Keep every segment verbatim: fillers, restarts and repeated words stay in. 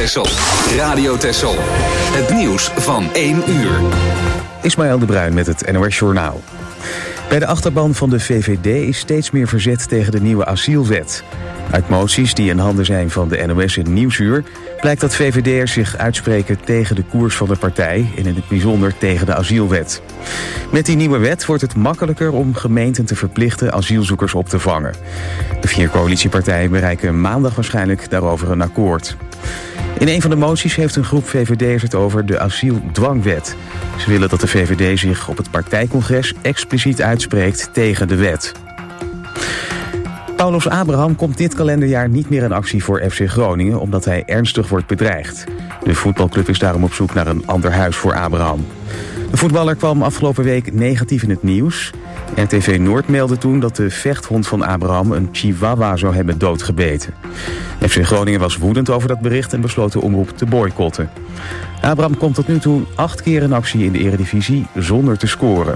Texel. Radio Texel. Het nieuws van één uur. Ismaël de Bruin met het N O S Journaal. Bij de achterban van de V V D is steeds meer verzet tegen de nieuwe asielwet. Uit moties die in handen zijn van de N O S en Nieuwsuur blijkt dat V V D'ers zich uitspreken tegen de koers van de partij en in het bijzonder tegen de asielwet. Met die nieuwe wet wordt het makkelijker om gemeenten te verplichten asielzoekers op te vangen. De vier coalitiepartijen bereiken maandag waarschijnlijk daarover een akkoord. In een van de moties heeft een groep V V D'ers het over de asieldwangwet. Ze willen dat de V V D zich op het partijcongres expliciet uitspreekt tegen de wet. Paulus Abraham komt dit kalenderjaar niet meer in actie voor F C Groningen, omdat hij ernstig wordt bedreigd. De voetbalclub is daarom op zoek naar een ander huis voor Abraham. De voetballer kwam afgelopen week negatief in het nieuws. R T V Noord meldde toen dat de vechthond van Abraham een chihuahua zou hebben doodgebeten. F C Groningen was woedend over dat bericht en besloot de omroep te boycotten. Abraham komt tot nu toe acht keer in actie in de Eredivisie zonder te scoren.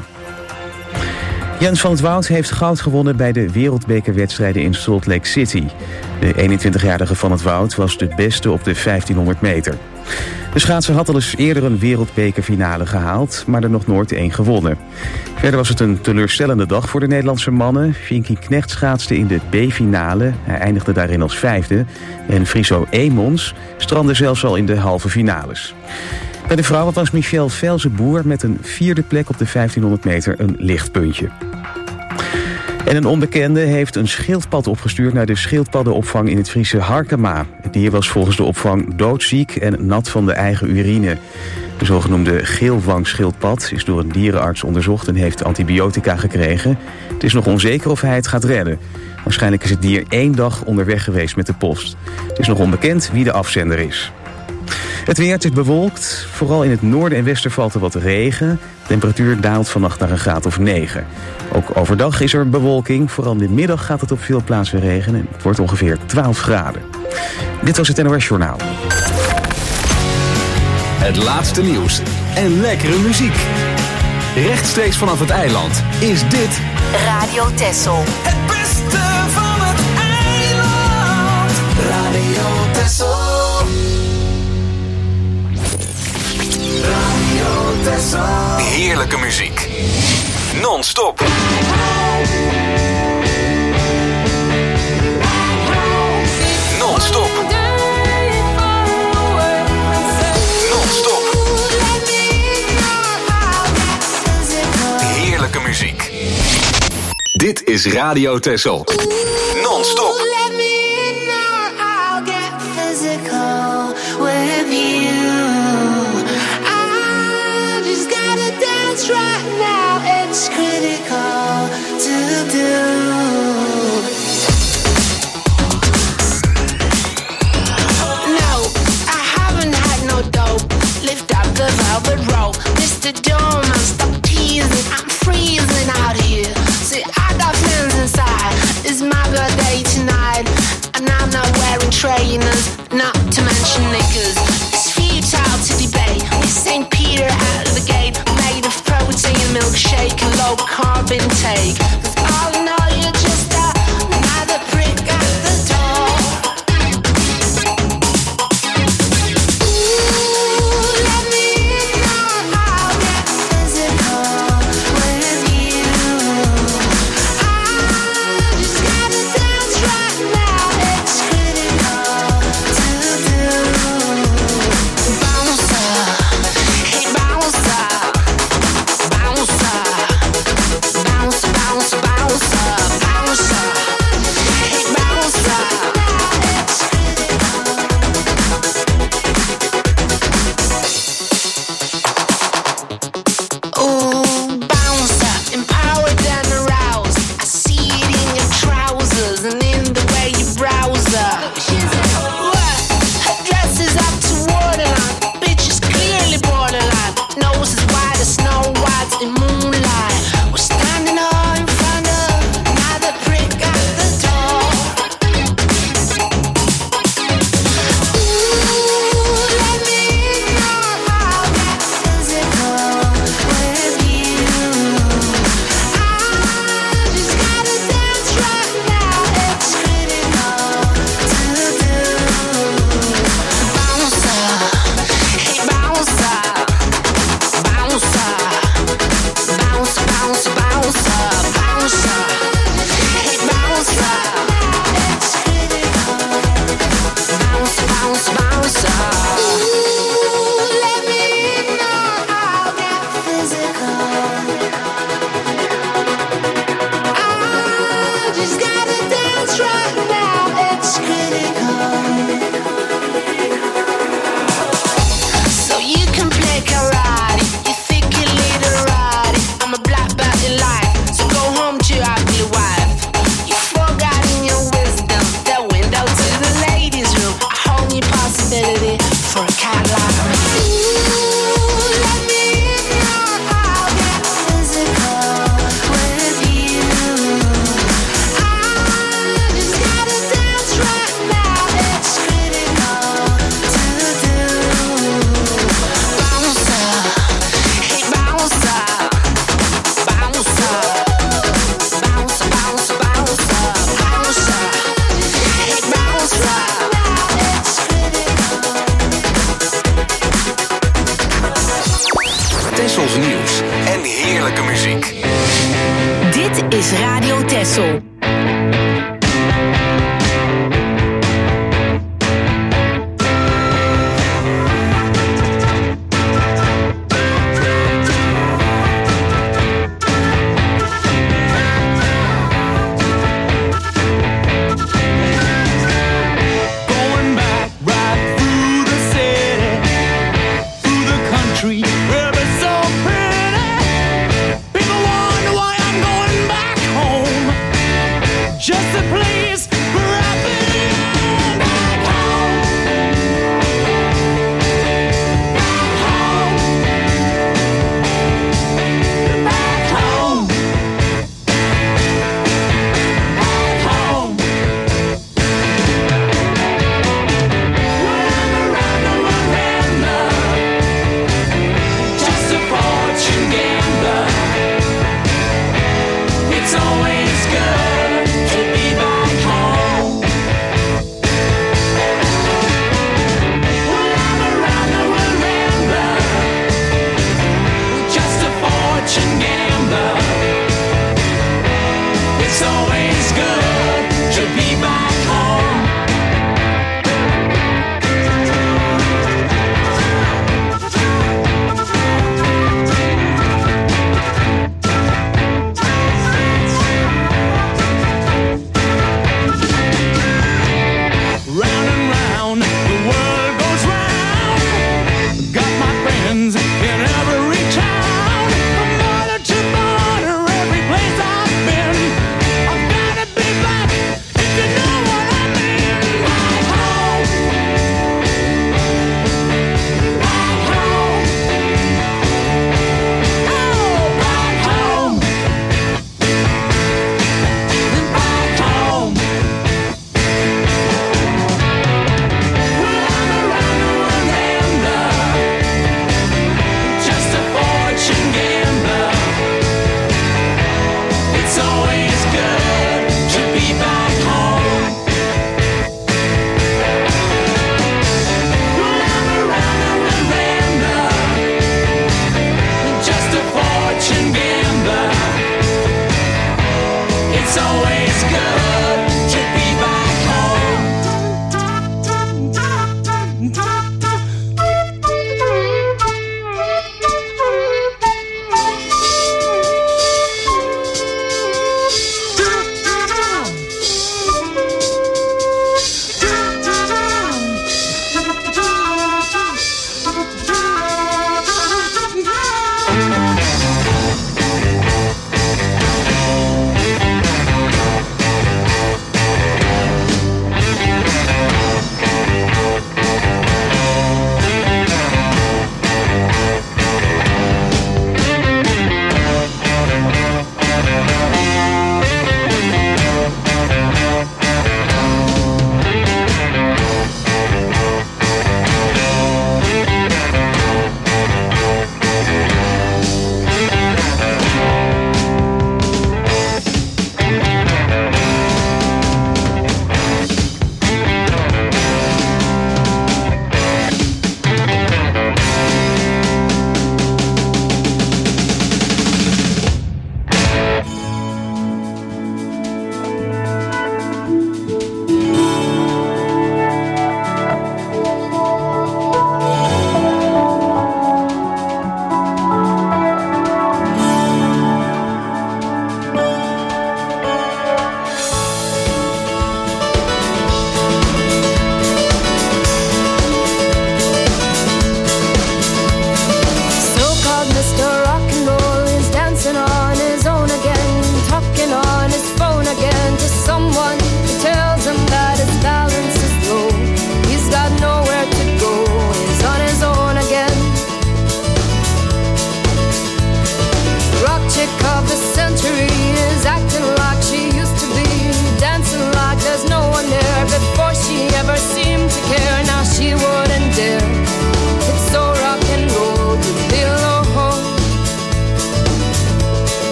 Jens van het Woud heeft goud gewonnen bij de wereldbekerwedstrijden in Salt Lake City. De eenentwintigjarige van het Woud was de beste op de vijftienhonderd meter. De schaatser had al eens eerder een wereldbekerfinale gehaald, maar er nog nooit één gewonnen. Verder was het een teleurstellende dag voor de Nederlandse mannen. Finky Knecht schaatste in de B-finale. Hij eindigde daarin als vijfde. En Friso Emons strandde zelfs al in de halve finales. Bij de vrouwen was Michelle Velzenboer met een vierde plek op de vijftienhonderd meter een lichtpuntje. En een onbekende heeft een schildpad opgestuurd naar de schildpaddenopvang in het Friese Harkema. Het dier was volgens de opvang doodziek en nat van de eigen urine. De zogenoemde geelwangschildpad is door een dierenarts onderzocht en heeft antibiotica gekregen. Het is nog onzeker of hij het gaat redden. Waarschijnlijk is het dier één dag onderweg geweest met de post. Het is nog onbekend wie de afzender is. Het weer is bewolkt. Vooral in het noorden en westen valt er wat regen. De temperatuur daalt vannacht naar een graad of negen. Ook overdag is er bewolking. Vooral in de middag gaat het op veel plaatsen regenen. Het wordt ongeveer twaalf graden. Dit was het N O S Journaal. Het laatste nieuws en lekkere muziek. Rechtstreeks vanaf het eiland is dit Radio Texel. Het beste van het eiland. Radio Texel. Radio Texel. Heerlijke muziek. Non-stop. Non-stop. Non-stop. Heerlijke muziek. Dit is Radio Texel. Non-stop. Right now it's critical to do. No, I haven't had no dope. Lift up the velvet rope, Mister Doorman, stop teasing. I'm freezing out here. See, I got feelings inside. It's my birthday tonight, and I'm not wearing trainers, not to mention knickers. It's futile to debate. We Saint Peter out of the gate, made of protein milkshake and low carb intake. 'Cause all I know you're just another prick at the door. Ooh, let me in now, I'll get is Radio Texel.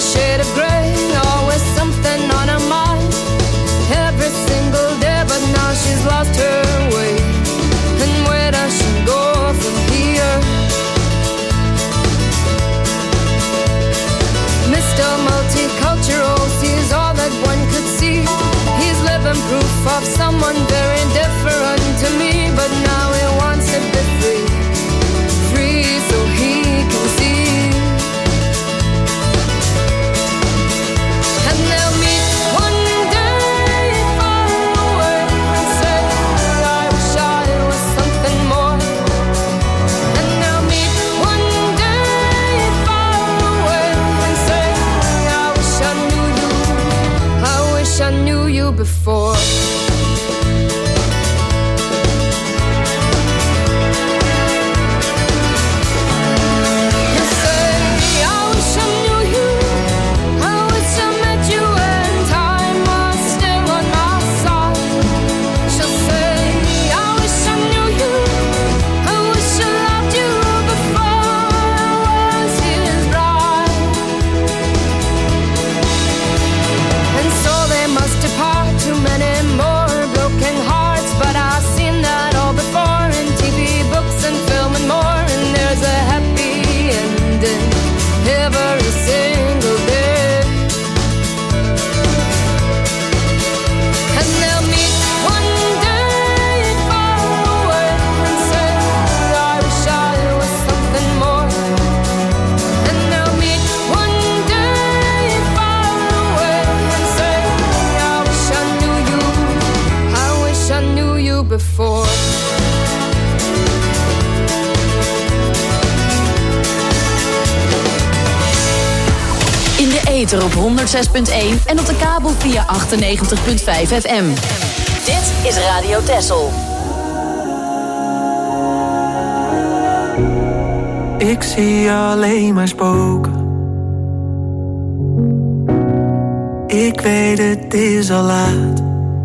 shade of grey, always something on her mind. Every single day, but now she's lost her way. And where does she go from here? Mister Multicultural sees all that one could see. He's living proof of someone very different to me, but now he wants to be free, free so he can see. And they'll meet one day far away and say, I wish I was something more. And they'll meet one day far away and say, I wish I knew you, I wish I knew you before. Before. In de ether op honderdzes punt één en op de kabel via achtennegentig punt vijf F M. Dit is Radio Texel. Ik zie alleen maar spoken. Ik weet het is al laat.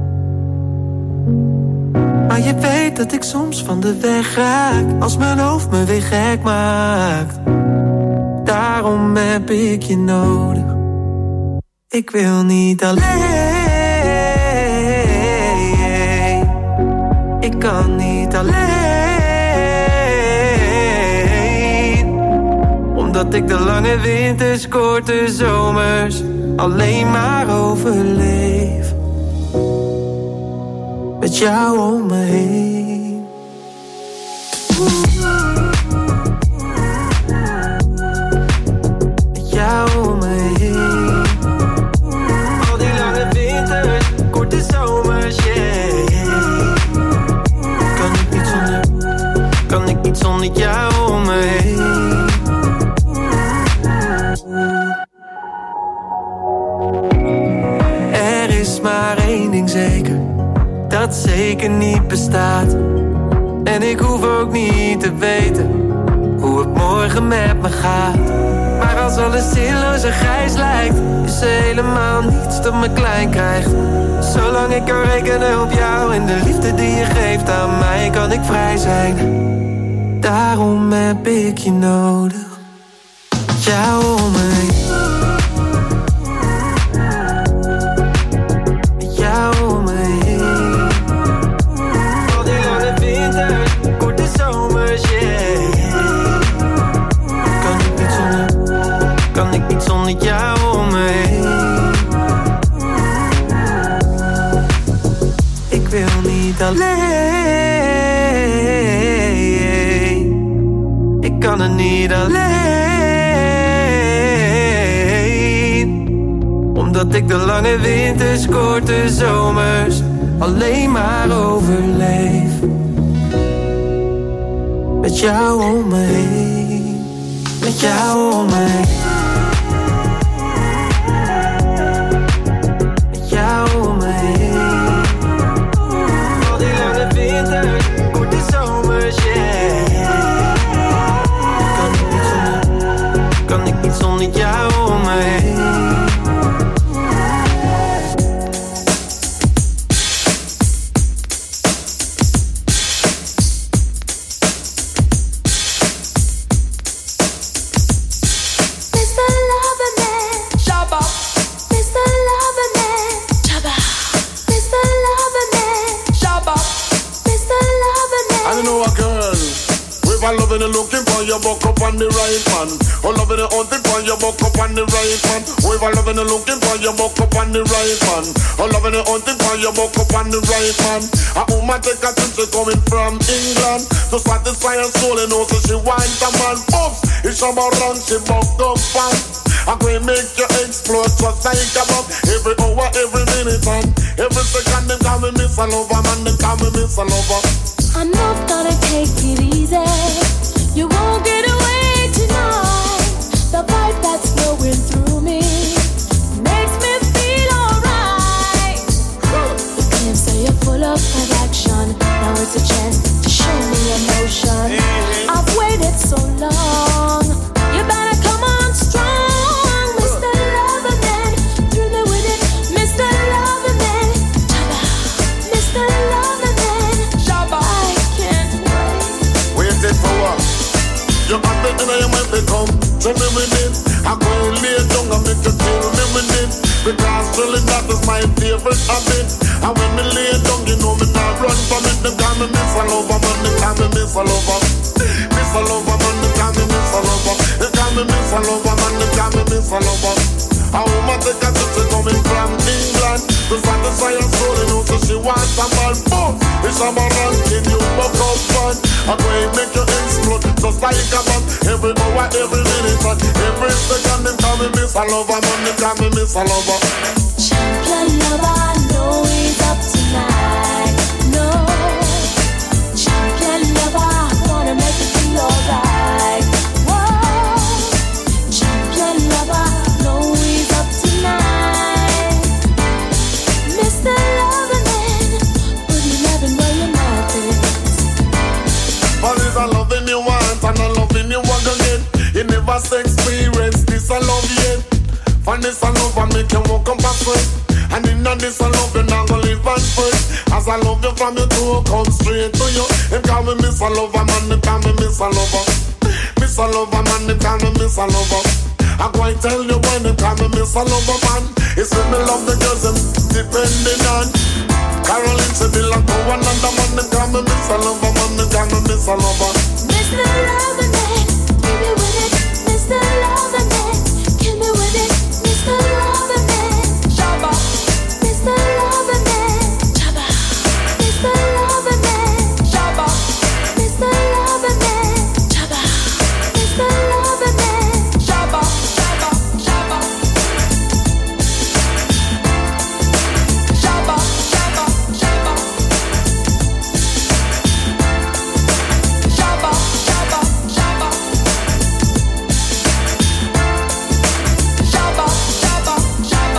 Maar je weet dat ik soms van de weg raak, als mijn hoofd me weer gek maakt. Daarom heb ik je nodig. Ik wil niet alleen. Ik kan niet alleen. Omdat ik de lange winters, korte zomers alleen maar overleef. Met jou om me heen. Met jou om me heen. Al die lange winters, korte zomers, yeah. Kan ik niet zonder, kan ik niet zonder jou om me heen. Er is maar één ding zeker, dat zeker niet bestaat. En ik hoef ook niet te weten hoe het morgen met me gaat. Maar als alles zinloos en grijs lijkt, is er helemaal niets dat me klein krijgt. Zolang ik kan rekenen op jou en de liefde die je geeft aan mij, kan ik vrij zijn. Daarom heb ik je nodig. Jou om me heen. Zonder jou om me heen. Ik wil niet alleen. Ik kan het niet alleen. Omdat ik de lange winters, korte zomers alleen maar overleef. Met jou om me heen. Met jou om me heen. Zonder jou om me heen. Met for you, buck up on the right man. Oh, loving the hunting for you, buck up on the right man. Oh, if I loving the looking for you, buck up on the right man. Oh, loving the hunting for you, buck up on the right man. A woman take a trip, she coming from England to satisfy her soul, and also she wants a man. Oops, it's about run, she buck up fast. I'm going to make you explode just like a bomb. Every hour, every minute, and every second, they call me Miss Lover, man, they call me Miss Lover. I'm not gonna take it easy. You won't get away tonight. The vibe that's flowing through me makes me feel alright. You claim say you're full of action. Now it's a chance to show me emotion. I've waited so long. You better come on strong, Mister Loverman. Thrill me with it, Mister Loverman. Mister Loverman. I can't wait. Waiting for what? You got the in your mind to come. Tell me with it. I'm going to lay down and make you kill me with it. Because really that is my favorite habit. And when me lay down, you know me not run from it. They call me Miss Lover, man, they call me Miss Lover. Miss Lover, man, they call me Miss Lover. They call me Miss Lover, man, they call me Miss Lover. A woman take a trip, she coming from England to satisfy her soul, and also she wants a man. Boom! It's a man ranking, you buck up fun. I'm going to make you explode just like a bomb. Every hour, every minute, and every second, they call me Miss Lover, man, they call me Miss Lover. Champion lover, know he's up tonight. No, champion lover, gonna make it feel alright. Whoa, champion lover, know he's up tonight. Mister Loverman, put your loving where your mouth is. But it's a loving you want and a loving you want again. You never say experience this I love yet. Find this I love and make you walk up past it. And in this I love you not gonna live and first. As I love you from your toe, come straight to you. They call me Miss Lover, man, they call me Miss Lover. Miss Lover, man, they call me Miss Lover. I'm going to tell you when they call me Miss Lover, man. It's when me love the girls I'm depending on. Caroline, she belong to one another, man, they call me Miss Lover, man, they call me Miss Lover. Mister Loverman, give me with it, Mister Loverman, give me with it, Mister Loverman, Shabba, Mister Loverman, Shabba, Mister Loverman, Shabba, Mister Loverman, Shabba, Mister Loverman, Shabba, Shabba, Shabba, Shabba, Shabba, Shabba. Shabba, shabba, shabba. Shabba, shabba, shabba.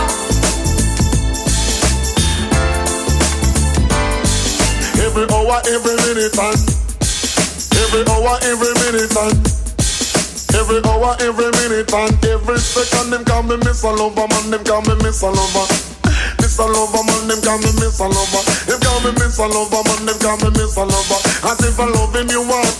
Every hour, every minute, and every hour, every minute, and every hour, every minute, and every second, them call me Miss Lover, man, them call me Miss Lover. Miss Lover, man, them call me Miss Lover. Them call me Miss Lover, man, them call me Miss Lover. As if I'm loving you want.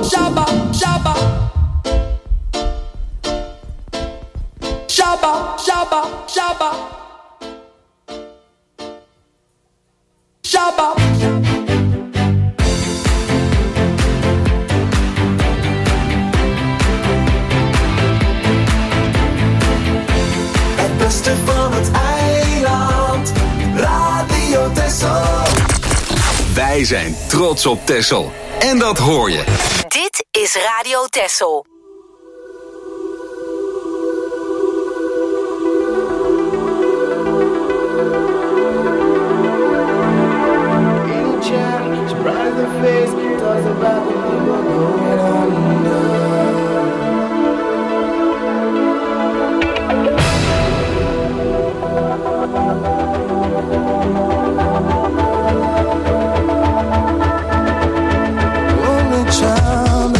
shabba, shabba. Shabba, shabba, shabba. Shabba. Het beste van het eiland, Radio Texel. Wij zijn trots op Texel. En dat hoor je. Dit is Radio Texel. Surprise the face, talks about the people going under. Only child,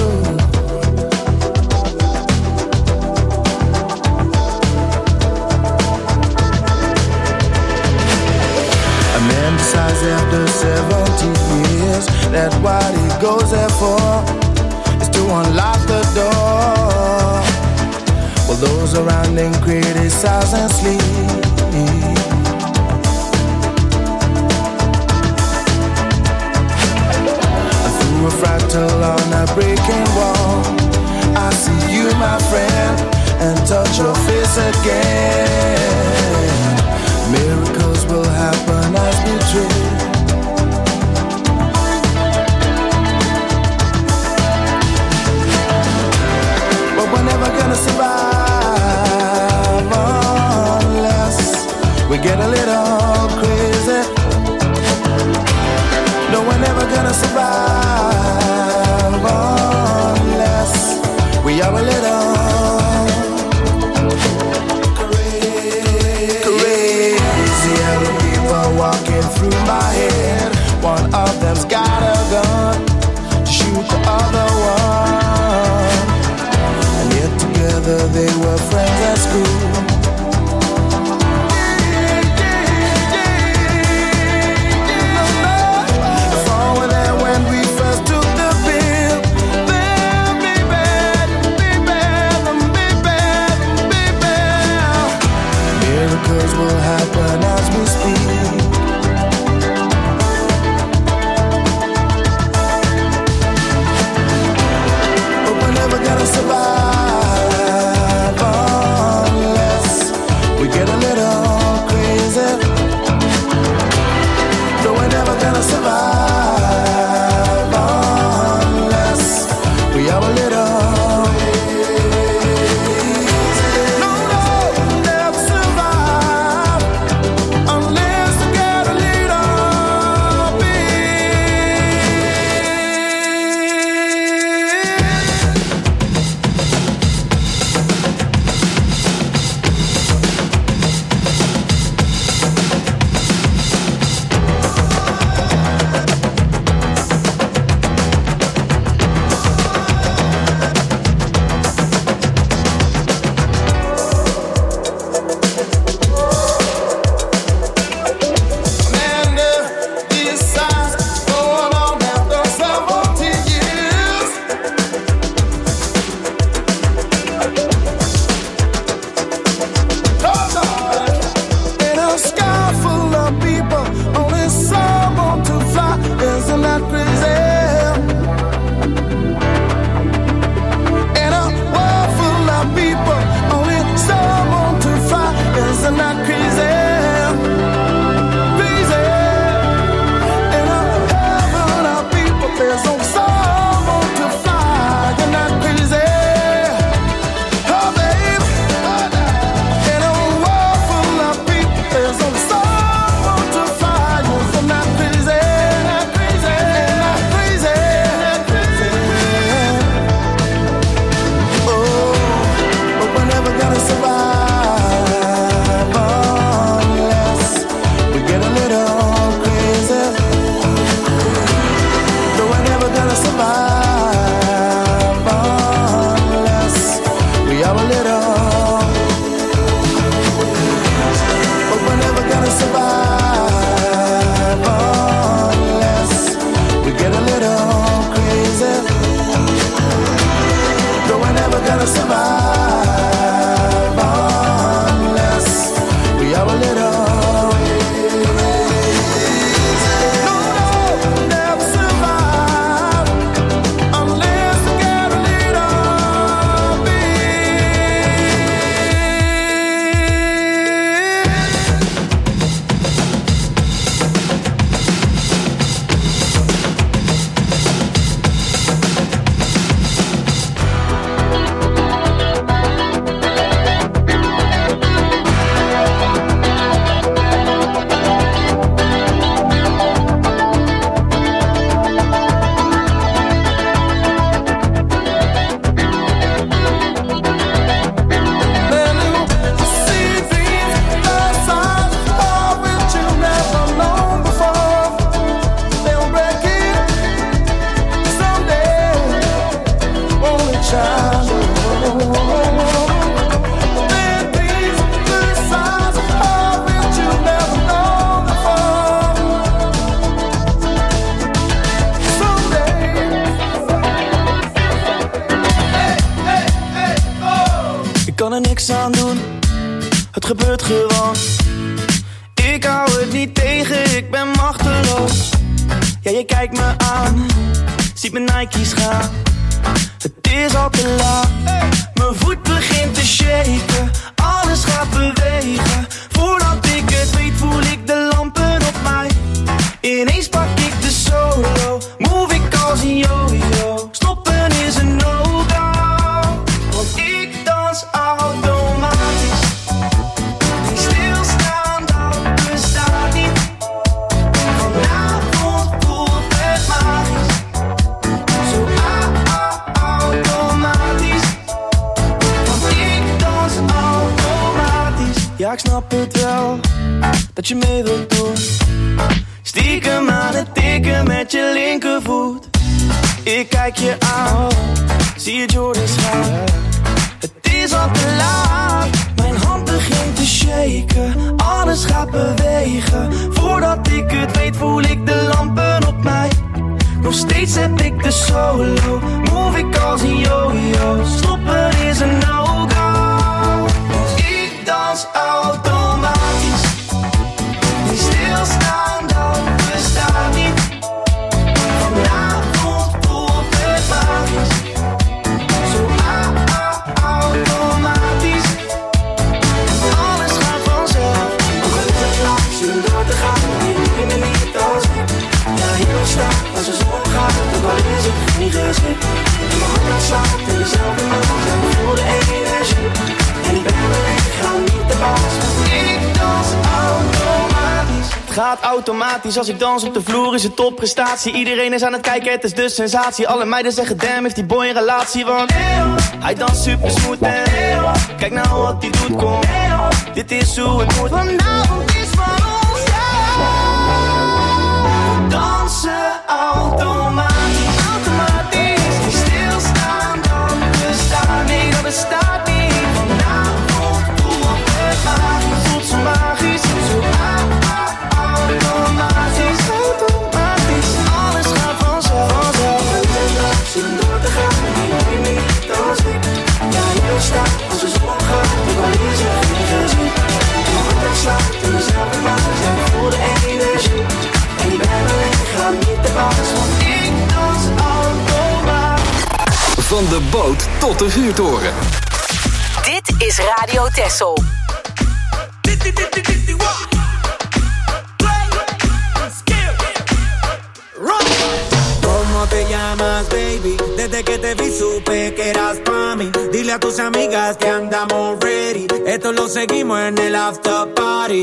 a man decides after seventeen years that what he goes there for is to unlock the door. Well, those around him criticize and sleep. And through a fractal on a breaking wall, I see you, my friend, and touch your face again. Miracles will happen as we dream. We're never gonna survive unless we get a little crazy. No, we're never gonna survive unless we are a little crazy. kan er niks aan doen, het gebeurt gewoon. Ik hou het niet tegen, ik ben machteloos. Ja, je kijkt me aan, ziet mijn Nike's gaan. Het is al te laat, mijn voet begint te shaken. Alles gaat bewegen, voordat ik het weet voel ik de lampen op mij. Ineens pak ik de solo, move ik als een yo-yo. Stoppen is een no-go, want ik dans automatisch. Die stilstaan, dat bestaat niet. Vanavond voelt het magisch, zo automatisch. Want ik dans automatisch. Ja, ik snap het wel, dat je mee wilt doen. Stiekem aan het tikken met je linkervoet. Ik kijk je aan, zie je Jordans gaan. Het is al te laat, mijn hand begint te shaken. Alles gaat bewegen, voordat ik het weet voel ik de lampen op mij. Nog steeds heb ik de solo, move ik als een yo-yo. Stoppen is een no-go, ik dans automatisch. Die stilstaan, dat bestaat niet. Vanavond voelt het magisch, zo automatisch. Alles gaat vanzelf, nog een te laat, zin door te gaan. Die in de niet als ik, ja hier sta, als de zon gaat. Ook al is het niet gezicht, en mijn hart laat slaat in dezelfde nacht. En ik voel de energie, en ik ben alleen, ik ga niet te baas. Ik dans automatisch. Het gaat automatisch, als ik dans op de vloer is het topprestatie. Iedereen is aan het kijken, het is de sensatie. Alle meiden zeggen damn, heeft die boy een relatie. Want hij danst super smooth en kijk nou wat hij doet, kom. Dit is hoe het moet, vanavond is van ons, yeah. We dansen automatisch, automatisch. Die stilstaan, dat bestaat niet, dat bestaat niet. Vanavond voelt het magisch, voelt zo magisch, zo automatisch, automatisch. Alles gaat vanzelf, vanzelf. Zin door te gaan, die neem ik niet als ik. Ja, hier sta, als de zon gaat, ook al is het geen gezien. En mijn hart slaat in dezelfde maat, en ik voel de energie. En ik ben alleen, ik ga niet te baas, want ik dans automatisch. Van de boot tot de vuurtoren. Dit is Radio Texel. ¿Cómo te llamas, baby? Desde que te vi supe que eras pa' mí. Dile a tus amigas que andamos ready. Esto lo seguimos en el after party.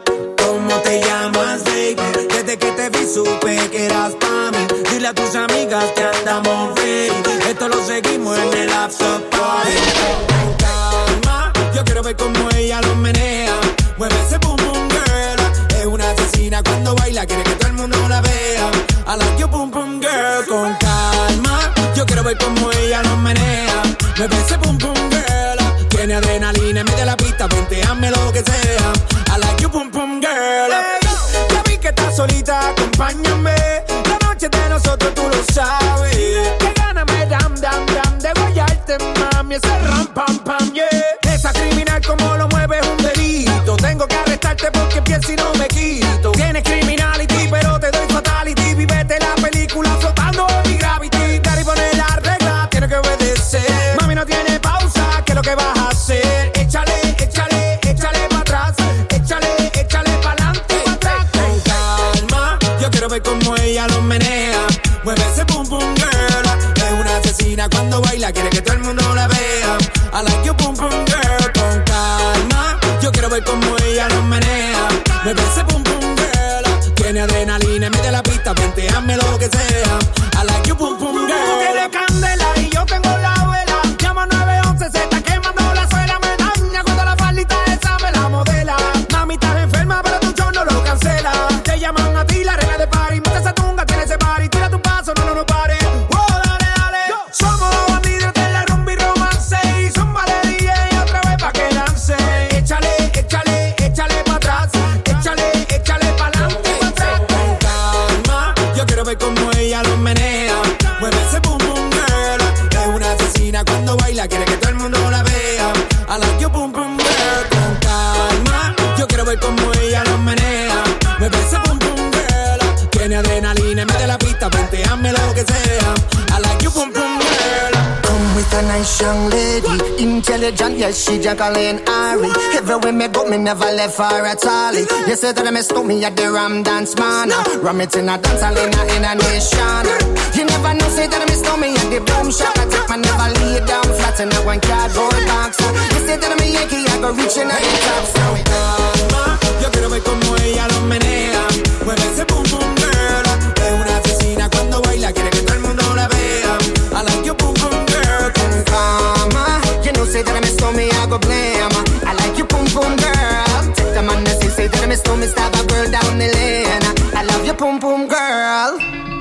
¿Cómo te llamas, baby? Desde que te vi supe que eras pa' mí. Dile a tus amigas que andamos ready. Esto lo seguimos en el after party. Con calma, yo quiero ver cómo ella lo menea. Mueve ese boom boom girl. Es una asesina cuando baila, quiere que todo el mundo la vea. I like your boom boom girl. Con calma, yo quiero ver cómo ella lo menea. Mueve ese boom boom girl. Tiene adrenalina en medio de la pista, venteame lo que sea. I like your boom boom girl. Hey, ya vi que estás solita, acompáñame. La noche de nosotros tú lo sabes. Que gana me dam dam dam de guayarte, mami. Ese ram pam pam, yeah. Esa criminal como lo mueve es un delito. Tengo que arrestarte porque pienso y no me quito. Tienes criminality, pero te doy fatality. Vivete la película flotando en mi gravity. Cari pone la regla, tienes que obedecer. Mami no tiene pausa, ¿qué es lo que vas a hacer? Échale, échale, échale pa' atrás. Échale, échale pa'lante, pa' atrás. Con calma, yo quiero ver cómo ella lo menea. Mueve ese boom boom girl. Es una asesina cuando baila, quiere que todo el mundo la vea. I like your boom boom girl. Con calma, yo quiero ver cómo ella lo menea. Mueve ese boom boom girl. Tiene adrenalina en medio de la pista, venteame lo que sea. I like your boom boom girl. Tú tienes candela y yo tengo la vela. Llama nueve once, se está quemando la suela. Me daña cuando la faldita esa me la modela. Mami, estás enferma, pero tu show no lo cancela. Te llaman a ti la reina de party. Mete esa tunga, tiene ese party. Tira tu paso, no, no, no pare. Oh, dale, dale. Somos los bandidos de la rumba y romance. Y zúmbale D J otra vez pa' que dance. Échale, échale, échale pa' atrás. Échale, échale pa'lante, pa' atrás. Con calma, yo quiero ver cómo ella lo menea. nice young lady, intelligent, yes, she Jacqueline Ari. Everywhere me go, me never left her at all. You say that I stop me at the Ram Dance Man. Ram it in a dance, I in a nation. You never know, say that I stop me at the Boom Shop. I take my never lay down flat in a one cardboard box. You say that I'm a Yankee, I go reaching out the top. So it yo quiero ver como ella lo menea. Mueve ese boom boom girl. Es una asesina cuando baila, quiere que todo el mundo la vea. I like your boom boom girl. Mama, you know say that I miss me, I go blame. I like your boom boom girl. Take the man that say say that I miss me, stab a girl down the lane. I love your boom boom girl.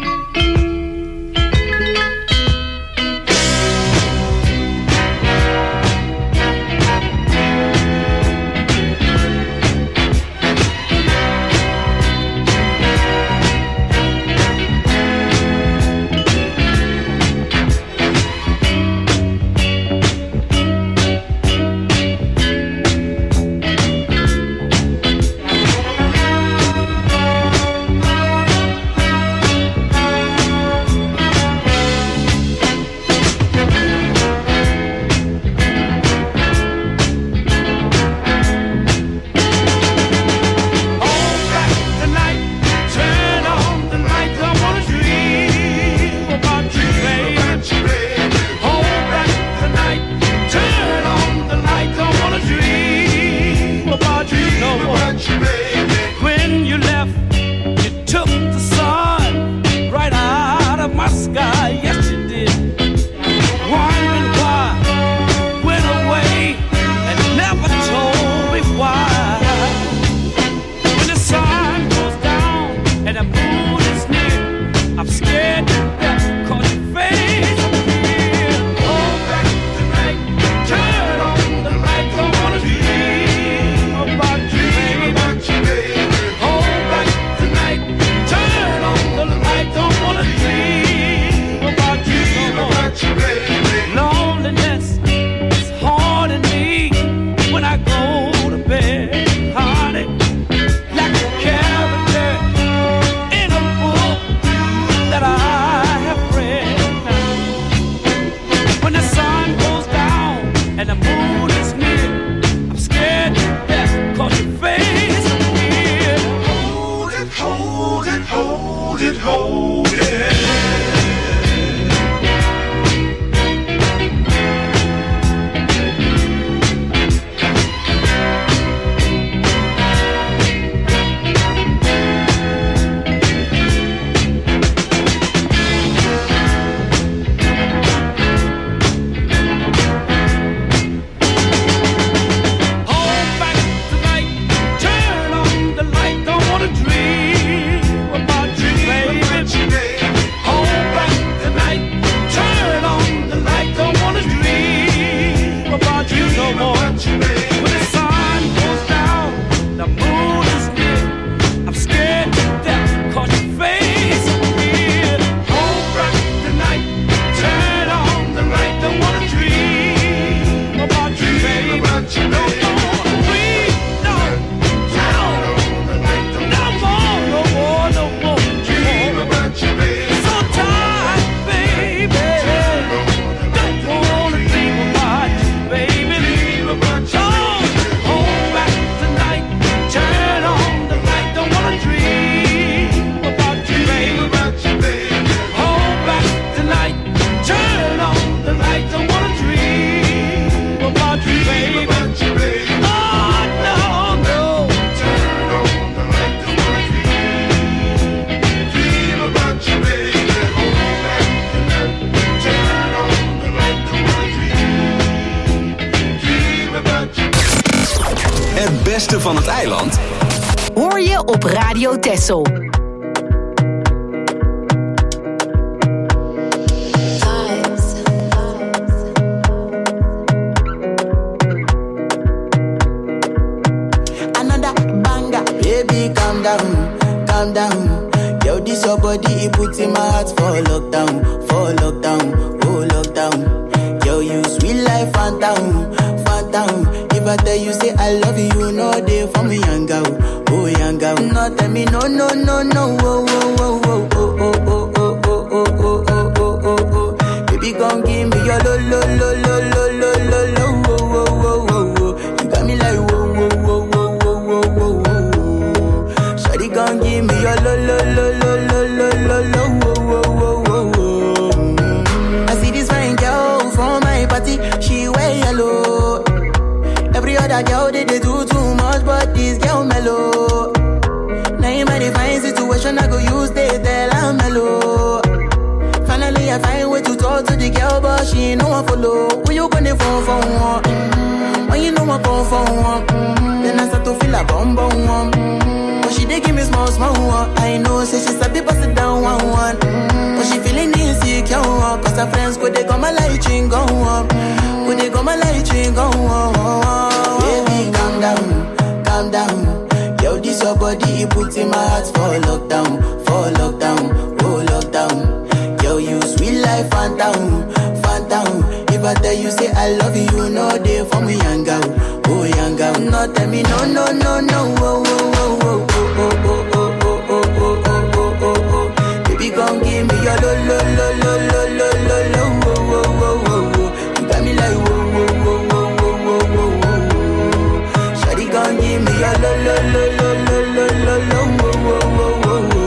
Het beste van het eiland hoor je op Radio Texel. Another banger, baby, calm down, calm down. Yo, this your body, it puts in my heart for lockdown, for lockdown, oh lockdown. Yo, you sweet life, phantom, phantom. If I tell you say I love you, you know they for me, young girl, oh young girl. No, tell me no, no, no, no, oh, oh, oh, oh, oh, oh, oh, oh, oh, oh, oh, oh, oh. Baby, gon' give me your lo, lo, lo, lo. but she ain't no one follow. Who you gonna phone for one? Mm-hmm. When you know I come for one, mm-hmm. then I start to feel a bum bum one. Mm-hmm. But she dey give me small small one. I know, say she sabi pass it down one one. Mm-hmm. But she feeling insecure, cause her friends go they come a light ring go up. Go they come a light ring go up. Baby, calm down, calm down. Yo, this your body, it puts in my heart for lockdown, for lockdown, oh lockdown. Yo, you sweet life, phantom, phantom. If I tell you say I love you, you know they for me young girl, oh young girl. No tell me no, no, no, no, oh, oh, oh, oh, oh, oh, oh, oh, oh, oh, oh, oh, oh. Baby, come give me your lo, lo, lo, lo, lo, lo, lo, lo, oh, oh, oh, oh, oh. You got me like whoa, whoa, whoa, whoa, whoa, whoa, whoa, whoa. Shawty, come give me your lo, lo, lo, lo, lo, lo, lo, lo, oh, oh, oh, oh, oh.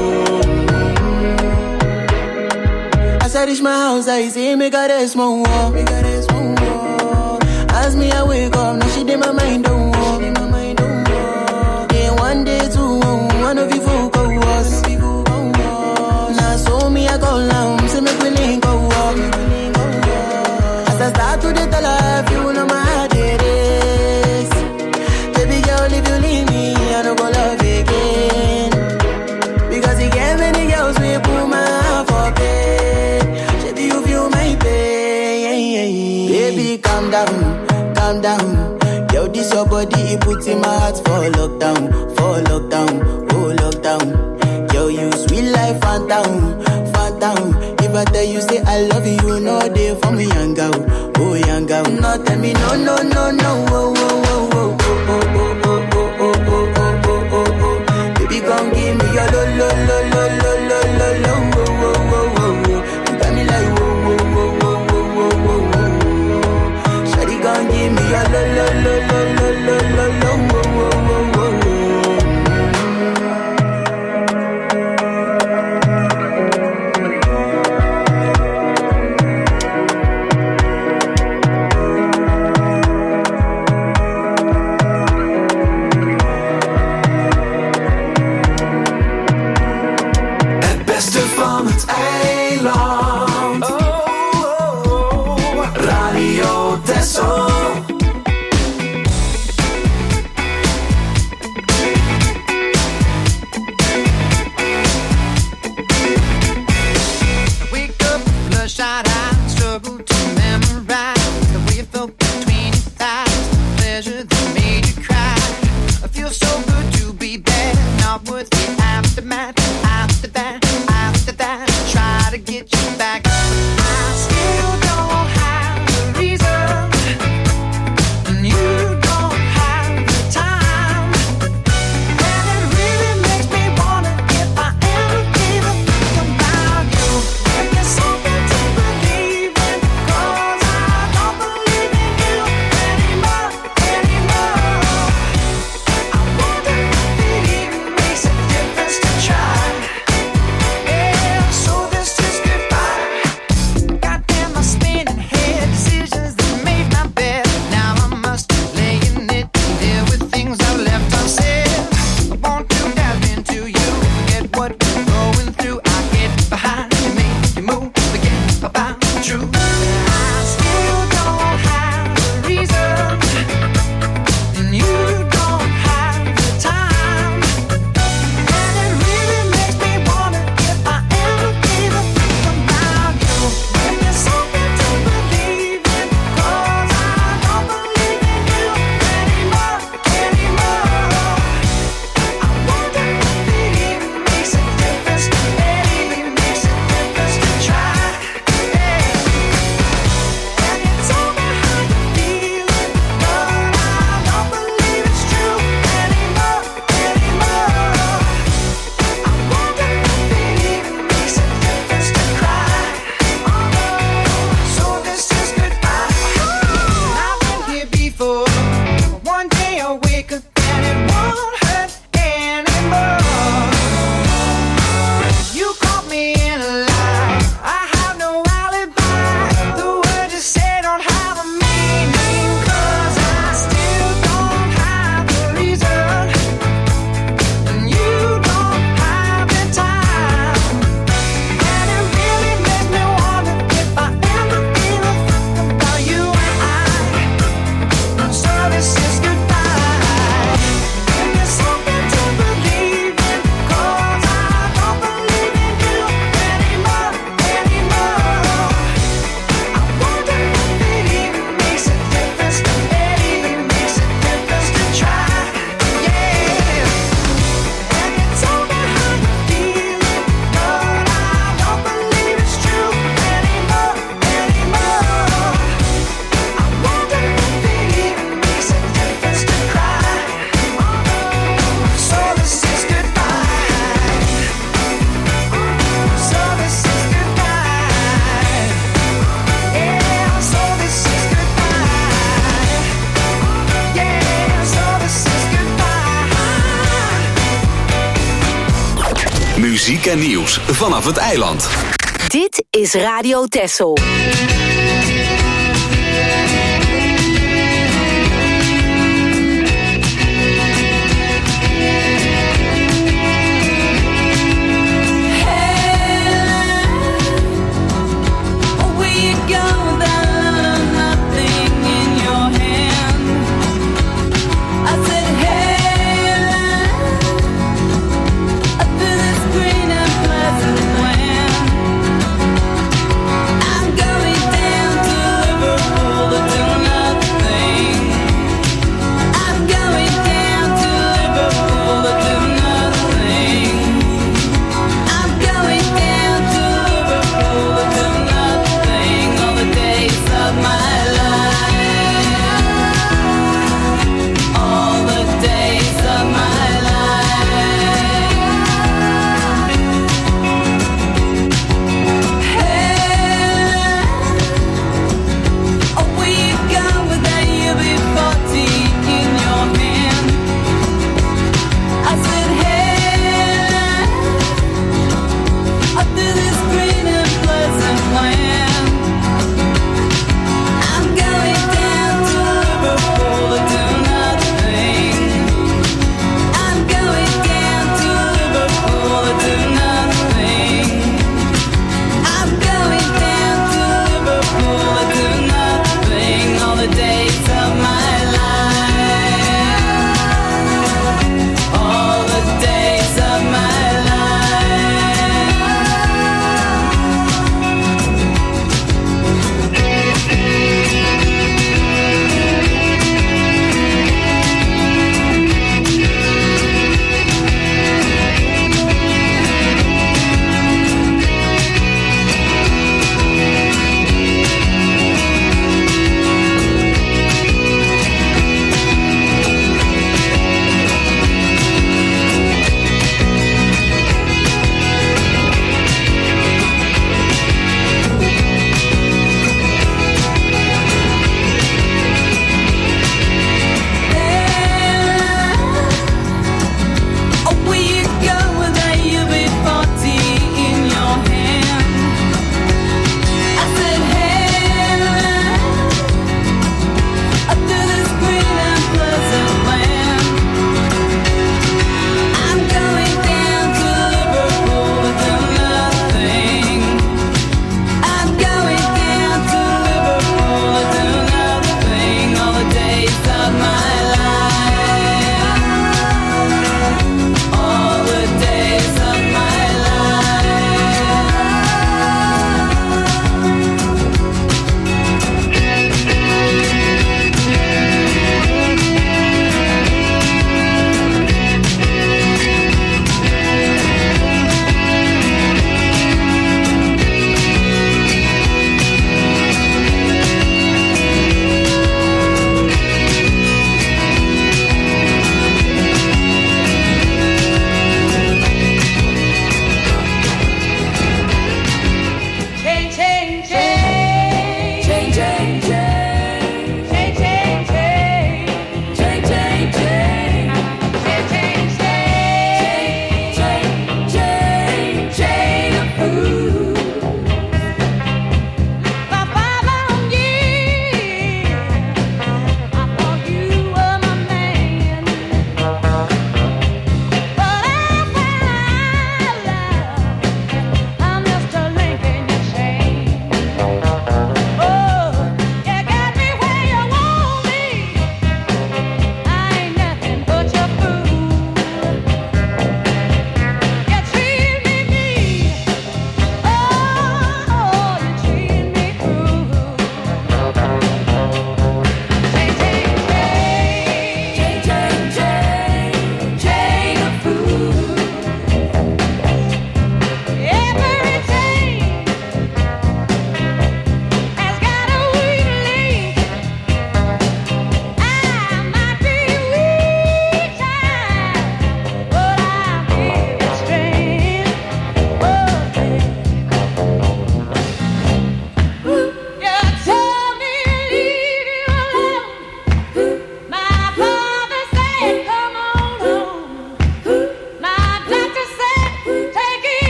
As I reach my house, I see me got a small wall. Me got a small wall. As me I wake up, now she did my mind don't walk. Then one day two, one of you folk go was. Now so me I go down, say me we link go walk. As I start to the tell her, you know my heart it is. Baby girl, if you leave me, I don't go love again. Because you get many girls we put my heart for bed. Baby, you feel my pain. Baby, calm down, calm down. Yo, this your body, it puts in my heart for lockdown, for lockdown, oh lockdown. Yo, you sweet life, phantom, phantom. If I tell you say I love you, you know they for me young girl, oh young girl. No tell me no, no, no, no, oh, oh, oh, oh, oh, oh, oh, oh, oh, oh, oh, oh, oh. Baby, come give me your lo, lo, lo, lo, lo, lo, lo, lo, oh, oh, oh, oh. You got me like whoa, whoa, whoa, whoa, whoa, whoa, whoa. Shawty, come give me your lo, lo, lo, lo, lo, lo, lo, lo, oh, oh, oh, oh, oh. Van het eiland. Oh, oh, oh. Radio Texel. Wake up, bloodshot eyes, struggle to memorize the way you felt between your thighs, the pleasure that made you cry. I feel so good to be bad, not worth the aftermath. After that, after that, try to get you back. I still don't have the reason, and you don't have the time, and it really makes me wonder if I ever gave a thing about you. If there's something to believe in, 'cause I don't believe in you anymore, anymore. I wonder if it even makes a difference to try. Yeah, so this is goodbye. muziek en nieuws vanaf het eiland. Dit is Radio Texel. I'm going down.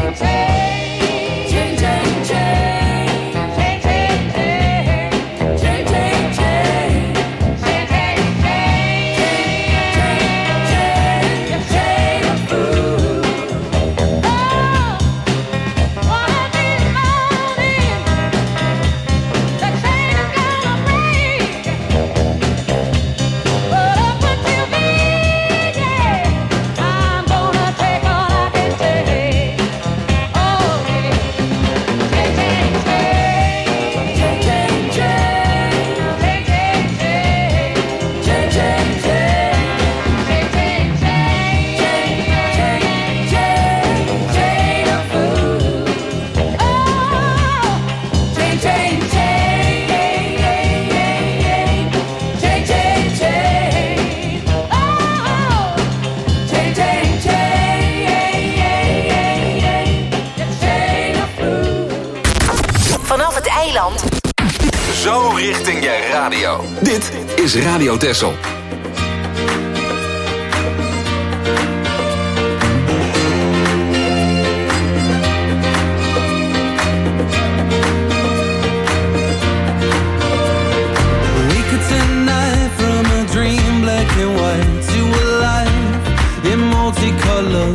Zo richting je radio. Dit is Radio Texel. Multicolor,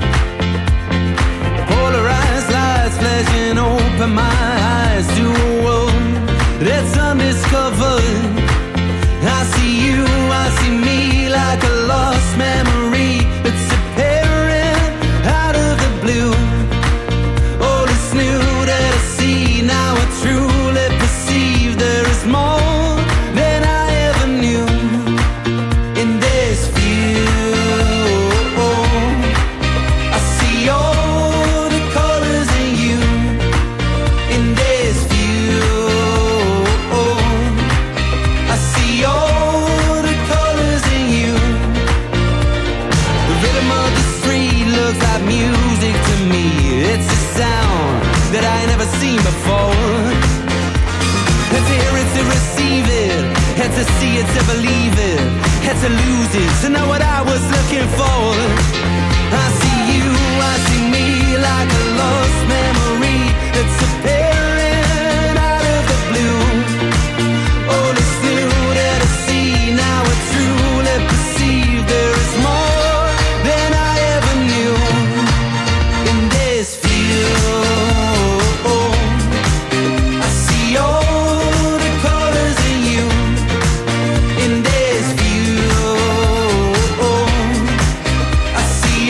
polarized lights flashing open my eyes to a world that's undiscovered. I see you, I see me like a lost memory that's appearing out of the blue. All is new that I see now, I truly perceive there is more than I ever knew in this view. That I never seen before. Had to hear it to receive it, had to see it to believe it, had to lose it to know what I was looking for. I see you, I see me like a lost memory that's appearing out of the blue. All is new that I see now, I truly perceive there is more than I ever knew in this view. See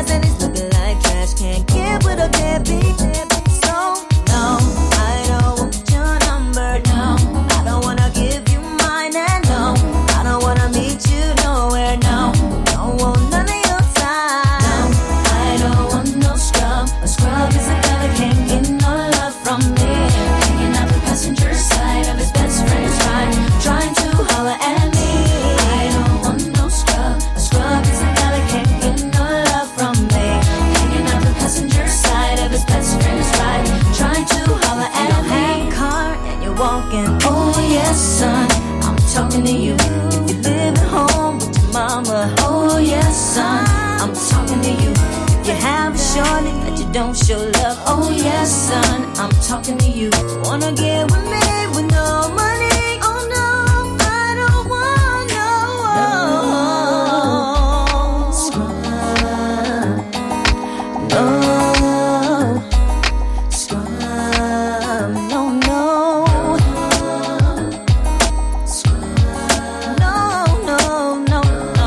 fast and it's looking like trash. Can't get with a deadbeat. So, no, I don't want your number, no. I don't wanna give you mine, and no, I don't wanna meet you nowhere, no. Don't want none of your time. No, I don't want no scrub. A scrub is a guy that can't get no love from me. Hanging out the passenger side of his best friend's ride, trying to holler at me. I don't want no scrub. A scrub is a guy that can't get no love from me. Hanging out the passenger side of his best friend's ride, trying to holler at me. You don't have a car and you're walking. Oh yes, son, I'm talking to you. You live at home with your mama. Oh yes, son, I'm talking to you. You have a shorty that you don't show love. Oh yes, son, I'm talking to you. Wanna get with me with no money? Oh no, I don't want no. Scrub, no. Scrub, no, no. Scrub, no, no, no, no.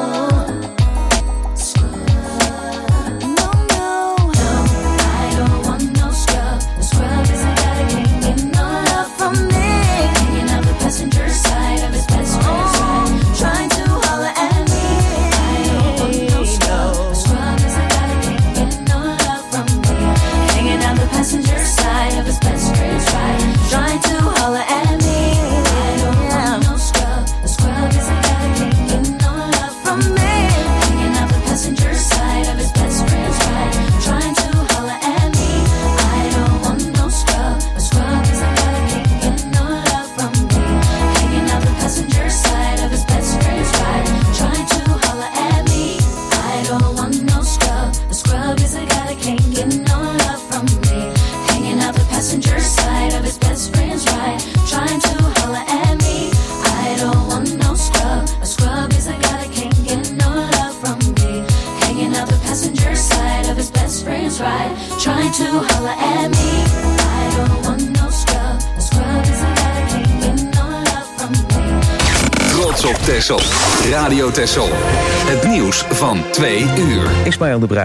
No, no, no, I don't want no scrub. A scrub is a guy that can't get no love from me. Hanging out the passenger side of his best friend's ride, trying to holler at me. I don't want no scrub. A scrub is a guy that can't get no love from me. Hanging out the passenger side of his best friend's ride, trying to holler at me. I don't want no scrub. A scrub is a guy that can't get no love from me. Hanging out the passenger side of his best friend's ride, trying to holler at me. I don't want no scrub. A scrub is a guy that can't get no love from me. Hanging out the passenger side of his best friend's ride, trying to holler at me. I don't want no scrub. A scrub is a guy that can't get no love from me. Hanging out the passenger side of his best friend's ride, trying to holler at me. I don't want no scrub. A scrub is a guy that can't get no love from me. Hanging out the passenger side of his best friend's ride, trying to holler at me. I don't want no scrub. A scrub is a guy that can't get no love from me. Trots op Texel. Radio Texel. Het nieuws van twee uur. Ismaël de Bruin.